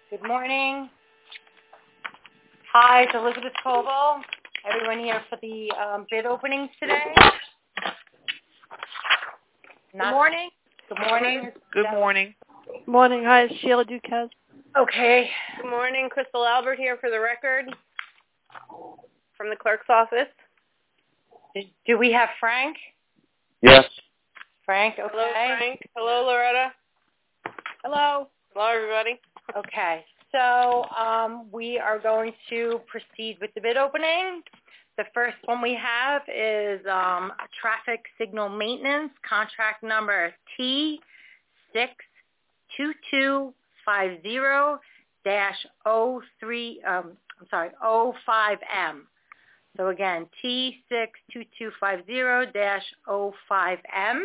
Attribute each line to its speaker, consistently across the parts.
Speaker 1: Good morning. Hi, it's Elizabeth Coble. Everyone here for the bid openings today?
Speaker 2: Good morning.
Speaker 1: Good morning.
Speaker 3: Good morning.
Speaker 4: Morning. Hi, it's Sheila Duquesne.
Speaker 1: Okay.
Speaker 2: Good morning. Crystal Albert here for the record from the clerk's office.
Speaker 1: Do we have Frank?
Speaker 3: Yes.
Speaker 1: Frank, okay.
Speaker 2: Hello, Frank. Hello, Loretta.
Speaker 4: Hello.
Speaker 2: Hello, everybody.
Speaker 1: Okay. So we are going to proceed with the bid opening. The first one we have is a traffic signal maintenance, contract number T62250-05M. So again, T62250-05M.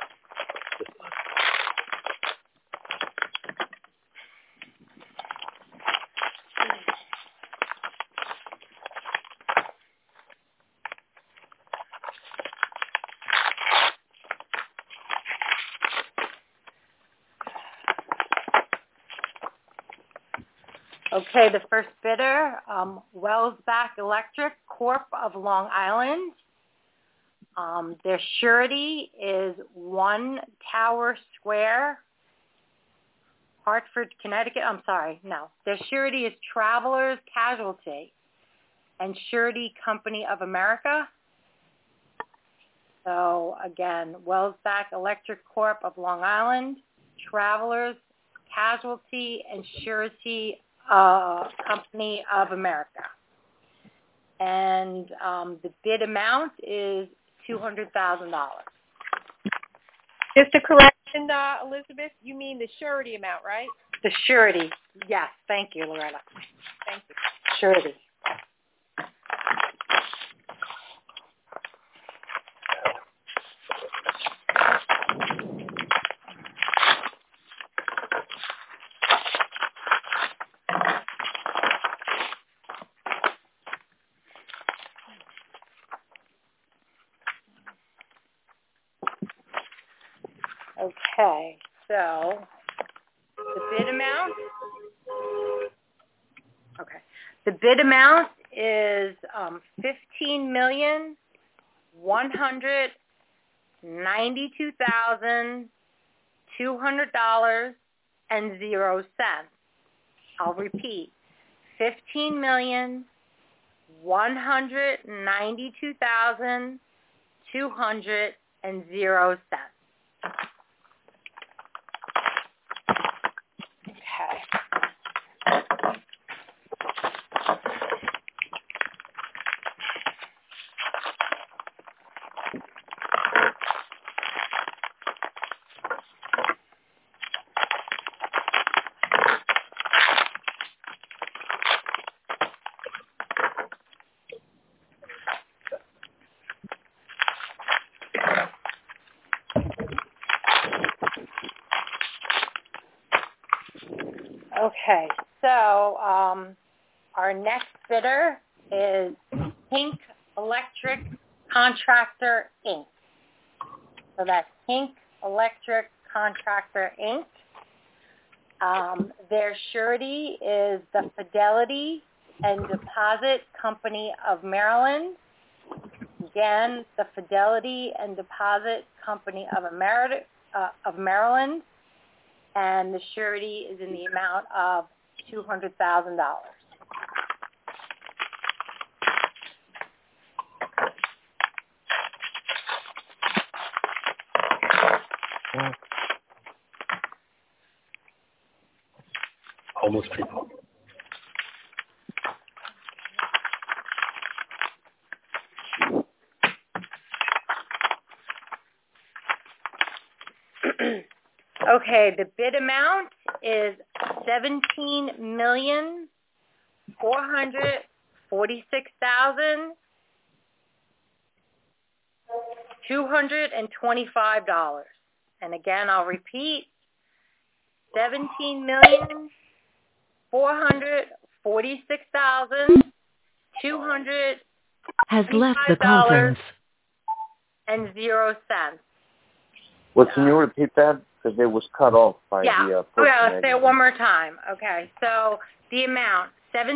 Speaker 1: Okay, the first bidder, Wellsback Electric Corp. of Long Island. Their surety is 1 Tower Square, Hartford, Connecticut. Their surety is Travelers Casualty and Surety Company of America. So again, Wellsback Electric Corp. of Long Island, Travelers Casualty and Surety Company of America. And the bid amount is $200,000.
Speaker 4: Just a correction, Elizabeth. You mean the surety amount, right?
Speaker 1: The surety, yes. Thank you, Loretta.
Speaker 4: Thank you.
Speaker 1: Surety. Okay, so the bid amount. Okay, the bid amount is $15,192,200.00. I'll repeat, $15,192,200.00. Okay, so our next bidder is Hink Electric Contractor, Inc. So that's Hink Electric Contractor, Inc. Their surety is the Fidelity and Deposit Company of Maryland. Again, the Fidelity and Deposit Company of Maryland. And the surety is in the amount of $200,000.
Speaker 3: Almost people.
Speaker 1: Okay, the bid amount is $17,446,225. And again, I'll repeat, $17,446,225
Speaker 5: has left the conference.
Speaker 1: and 0 cents.
Speaker 3: Well, can you repeat that?
Speaker 5: because it was cut off by
Speaker 1: Yeah.
Speaker 5: the
Speaker 1: Okay,
Speaker 5: person.
Speaker 1: let's say it one more time. Okay, so the amount,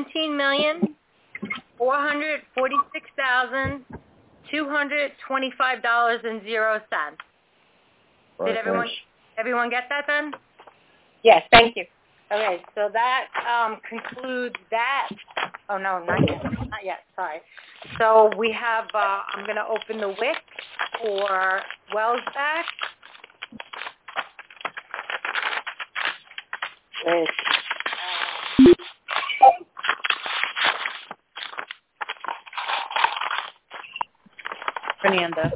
Speaker 1: $17,446,225.00. Did everyone get that then?
Speaker 4: Yes, thank you.
Speaker 1: Okay, so that concludes that. Oh, no, not yet. Not yet, sorry. So we have, I'm going to open the WIC for Wellsback.
Speaker 3: Fernanda.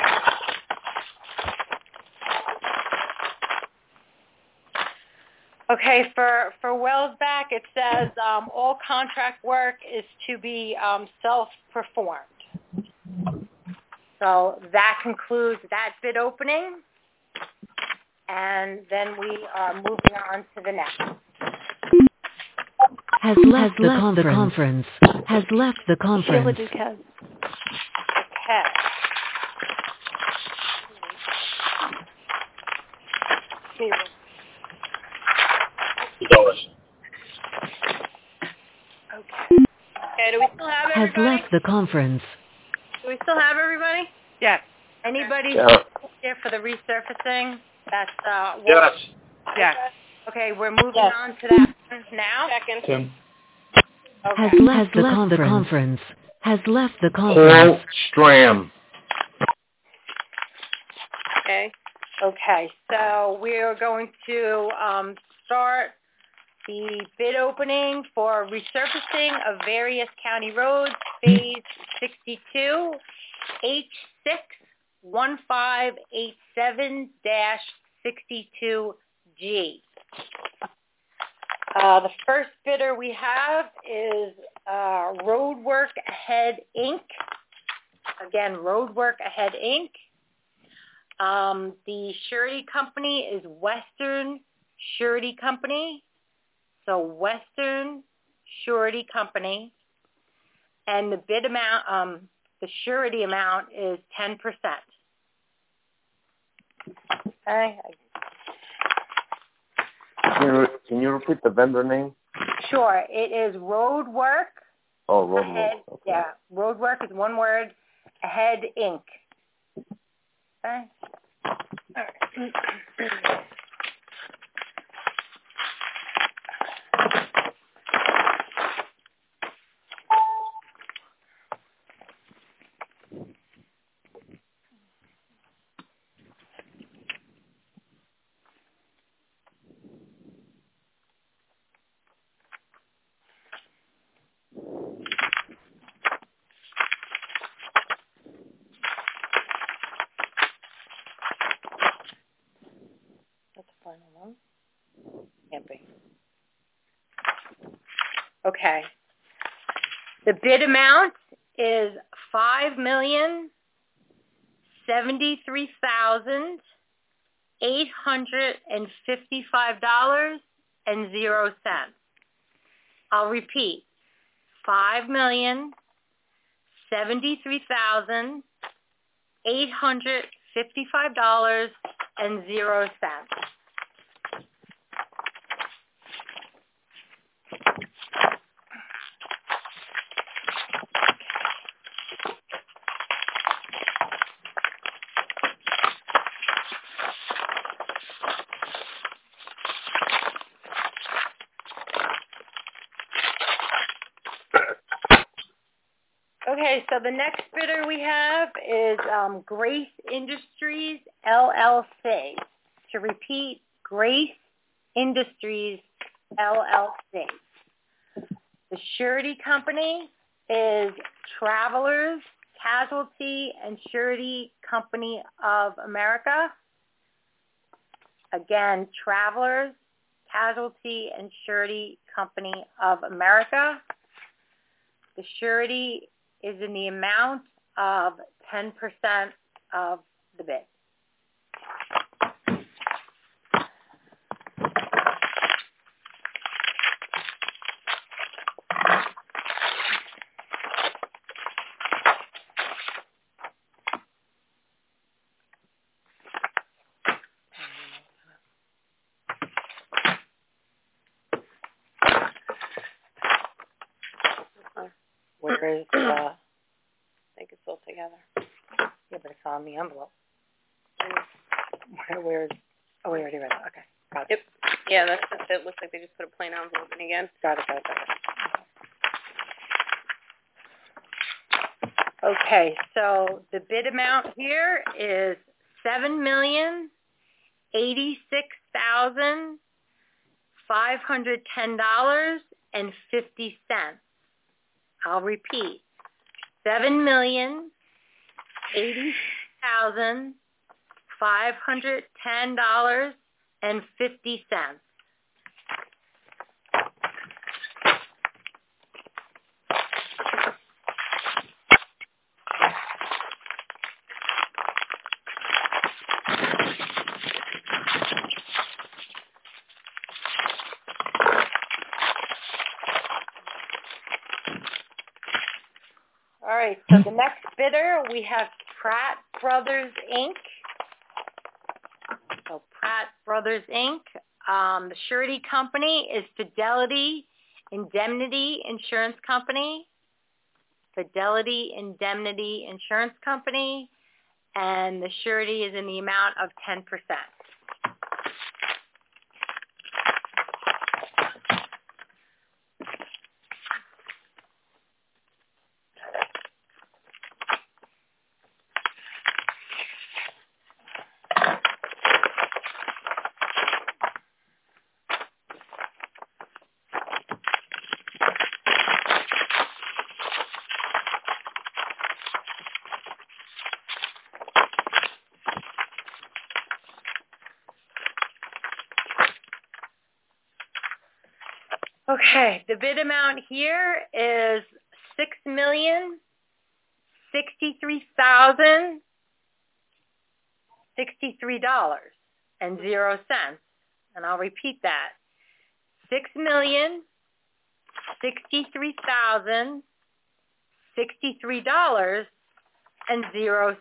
Speaker 1: Okay, for Wellsback, it says all contract work is to be self-performed. So that concludes that bid opening. And then we are moving on to the next.
Speaker 6: Has left the conference. Has left the conference.
Speaker 1: Okay. Okay, do we still have
Speaker 6: Has
Speaker 1: everybody?
Speaker 6: left the conference.
Speaker 1: Do we still have everybody?
Speaker 3: Yes.
Speaker 1: Anybody
Speaker 5: Yeah.
Speaker 1: here for the resurfacing? That's
Speaker 3: Yes. Yes.
Speaker 1: Okay, we're moving on to that one now.
Speaker 2: Second.
Speaker 3: Tim.
Speaker 1: Okay.
Speaker 6: Has left the conference. Has left the conference.
Speaker 5: Stram.
Speaker 2: Okay.
Speaker 1: Okay, so we are going to start the bid opening for resurfacing of various county roads, Phase 62, H61587-62G. The first bidder we have is Roadwork Ahead, Inc. Again, Roadwork Ahead, Inc. The surety company is Western Surety Company. So Western Surety Company. And the bid amount, the surety amount is 10%. Okay.
Speaker 5: Can you repeat the vendor name?
Speaker 1: Sure. It is Roadwork.
Speaker 5: Oh, Roadwork.
Speaker 1: Ahead,
Speaker 5: Okay.
Speaker 1: yeah. Roadwork is one word. Ahead, Inc. Okay. All right. That's the final one. Can't be. Okay. The bid amount is $5,073,855.00. I'll repeat. $5,073,855.00. Okay, so the next bidder we have is Grace Industries, LLC. To repeat, Grace Industries, LLC. The surety company is Travelers Casualty and Surety Company of America. Again, Travelers Casualty and Surety Company of America. The surety is in the amount of 10% of the bid. Where's
Speaker 2: They could still together.
Speaker 1: yeah, but it's on the envelope. Where's, oh, we already read it. Okay. Got it.
Speaker 2: Yep. Yeah, that's just it. Looks like they just put a plain envelope in again.
Speaker 1: Got it. Okay, so the bid amount here is $7,086,510.50. I'll repeat, $7,080,510.50. All right, so the next bidder, we have Pratt Brothers, Inc. So Pratt Brothers, Inc. The surety company is Fidelity Indemnity Insurance Company. Fidelity Indemnity Insurance Company. And the surety is in the amount of 10%. Okay, the bid amount here is $6,063.00. And I'll repeat that. $6,063,063.00.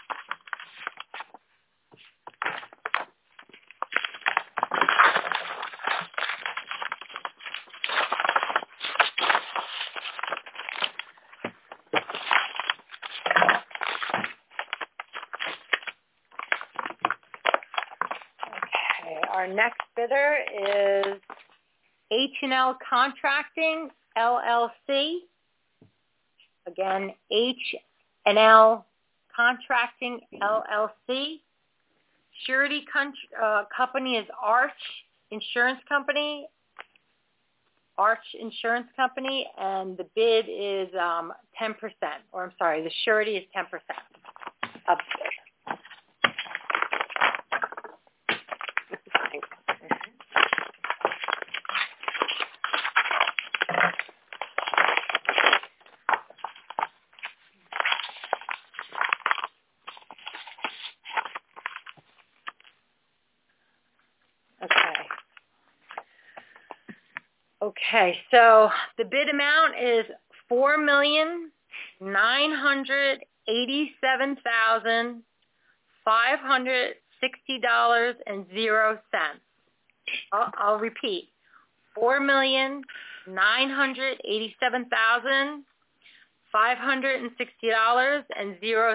Speaker 1: Our next bidder is H&L Contracting, LLC. Again, H&L Contracting, LLC. Surety company is Arch Insurance Company. Arch Insurance Company, and the bid is 10%. Or I'm sorry, the surety is 10% of the bid. Okay, so the bid amount is $4,987,560.00. I'll repeat, $4,987,560.00.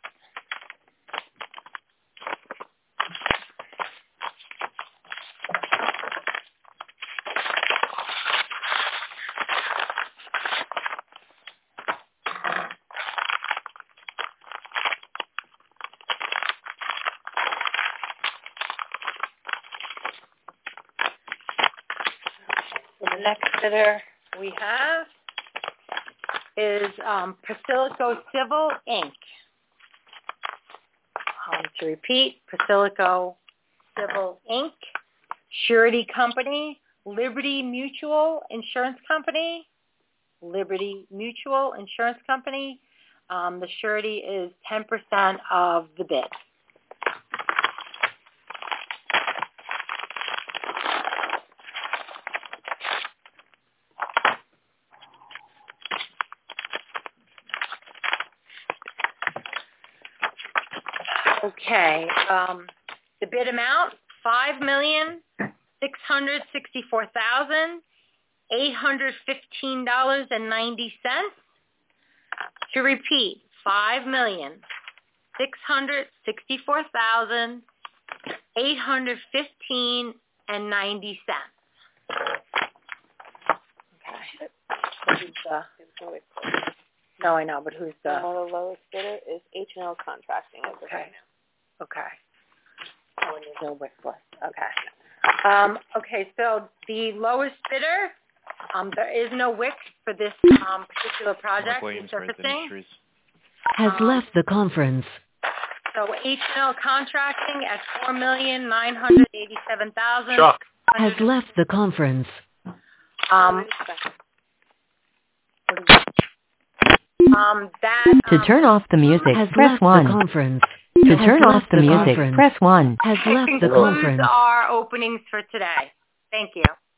Speaker 1: The next bidder we have is Priscillico Civil, Inc. To repeat, Priscillico Civil, Inc. Surety company, Liberty Mutual Insurance Company. Liberty Mutual Insurance Company. The surety is 10% of the bid. Okay, the bid amount, $5,664,815.90. To repeat, $5,664,815.90. Okay. No, I know, but who's the?
Speaker 2: The lowest bidder is H&L Contracting as of right now.
Speaker 1: Okay. Oh, and there's no WIC list. Okay. Okay, so the lowest bidder, there is no WIC for this particular project, resurfacing.
Speaker 6: Has left the conference.
Speaker 1: So H&L Contracting at $4,987,000.
Speaker 5: Chuck.
Speaker 6: Has left the conference.
Speaker 7: To turn off the music,
Speaker 6: Has
Speaker 7: press
Speaker 6: left
Speaker 7: 1.
Speaker 6: the conference.
Speaker 7: To
Speaker 6: Has
Speaker 7: turn off
Speaker 6: left
Speaker 7: the
Speaker 6: the
Speaker 7: music,
Speaker 6: conference.
Speaker 7: press 1.
Speaker 6: Has left the
Speaker 1: concludes
Speaker 6: conference.
Speaker 1: our openings for today. Thank you.